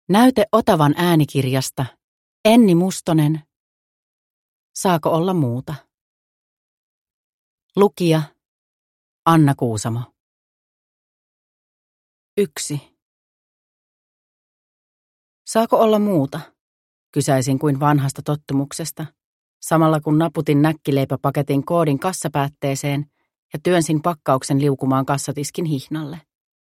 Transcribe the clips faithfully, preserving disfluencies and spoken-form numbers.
Näyte Otavan äänikirjasta. Enni Mustonen. Saako olla muuta? Lukija Anna Kuusamo. Yksi. Saako olla muuta? Kysäisin kuin vanhasta tottumuksesta, samalla kun naputin näkkileipäpaketin koodin kassapäätteeseen ja työnsin pakkauksen liukumaan kassatiskin hihnalle.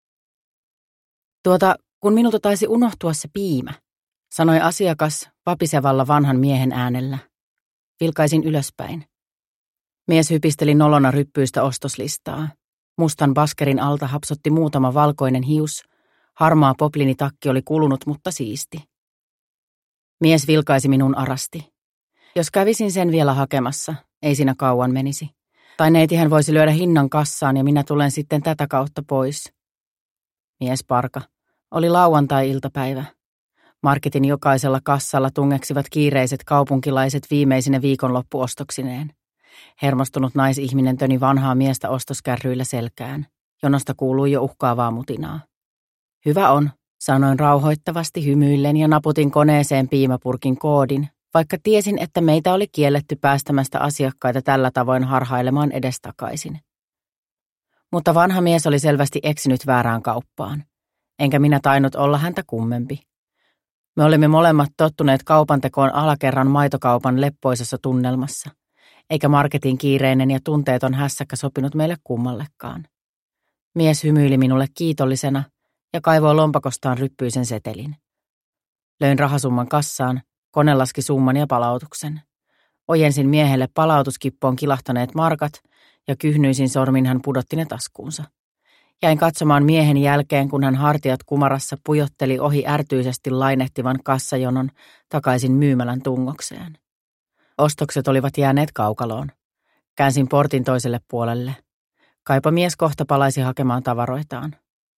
Tuota, kun minulta taisi unohtua se piimä, sanoi asiakas vapisevalla vanhan miehen äänellä. Vilkaisin ylöspäin. Mies hypisteli nolona ryppyistä ostoslistaa. Mustan baskerin alta hapsotti muutama valkoinen hius. Harmaa poplinitakki oli kulunut, mutta siisti. Mies vilkaisi minun arasti. Jos kävisin sen vielä hakemassa, ei siinä kauan menisi. Tai neitihän voisi lyödä hinnan kassaan ja minä tulen sitten tätä kautta pois. Mies parka. Oli lauantai-iltapäivä. Marketin jokaisella kassalla tungeksivat kiireiset kaupunkilaiset viimeisine viikonloppuostoksineen. Hermostunut naisihminen töni vanhaa miestä ostoskärryillä selkään, jonosta kuului jo uhkaavaa mutinaa. Hyvä on, sanoin rauhoittavasti hymyillen ja naputin koneeseen piimäpurkin koodin, vaikka tiesin, että meitä oli kielletty päästämästä asiakkaita tällä tavoin harhailemaan edestakaisin. Mutta vanha mies oli selvästi eksynyt väärään kauppaan, enkä minä tainnut olla häntä kummempi. Me olimme molemmat tottuneet kaupantekoon alakerran maitokaupan leppoisessa tunnelmassa, eikä marketin kiireinen ja tunteeton hässäkkä sopinut meille kummallekaan. Mies hymyili minulle kiitollisena ja kaivoi lompakostaan ryppyisen setelin. Löin rahasumman kassaan, kone laski summan ja palautuksen. Ojensin miehelle palautuskippoon kilahtaneet markat ja kyhnyisin sormin hän pudotti ne taskuunsa. Jäin katsomaan miehen jälkeen, kun hän hartiat kumarassa pujotteli ohi ärtyisesti lainehtivan kassajonon takaisin myymälän tungokseen. Ostokset olivat jääneet kaukaloon. Käänsin portin toiselle puolelle. Kaipa mies kohta palaisi hakemaan tavaroitaan.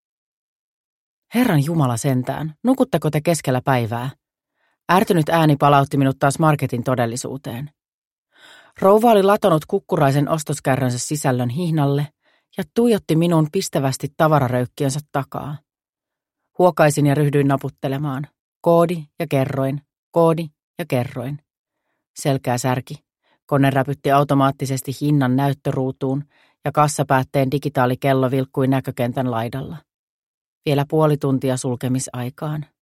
Herran Jumala sentään, nukutteko te keskellä päivää? Ärtynyt ääni palautti minut taas marketin todellisuuteen. Rouva oli latonut kukkuraisen ostoskärrynsä sisällön hihnalle ja tuijotti minun pistävästi tavararöykkiönsä takaa. Huokaisin ja ryhdyin naputtelemaan. Koodi ja kerroin, koodi ja kerroin. Selkää särki. Kone räpytti automaattisesti hinnan näyttöruutuun ja kassapäätteen digitaalikello vilkkui näkökentän laidalla. Vielä puoli tuntia sulkemisaikaan.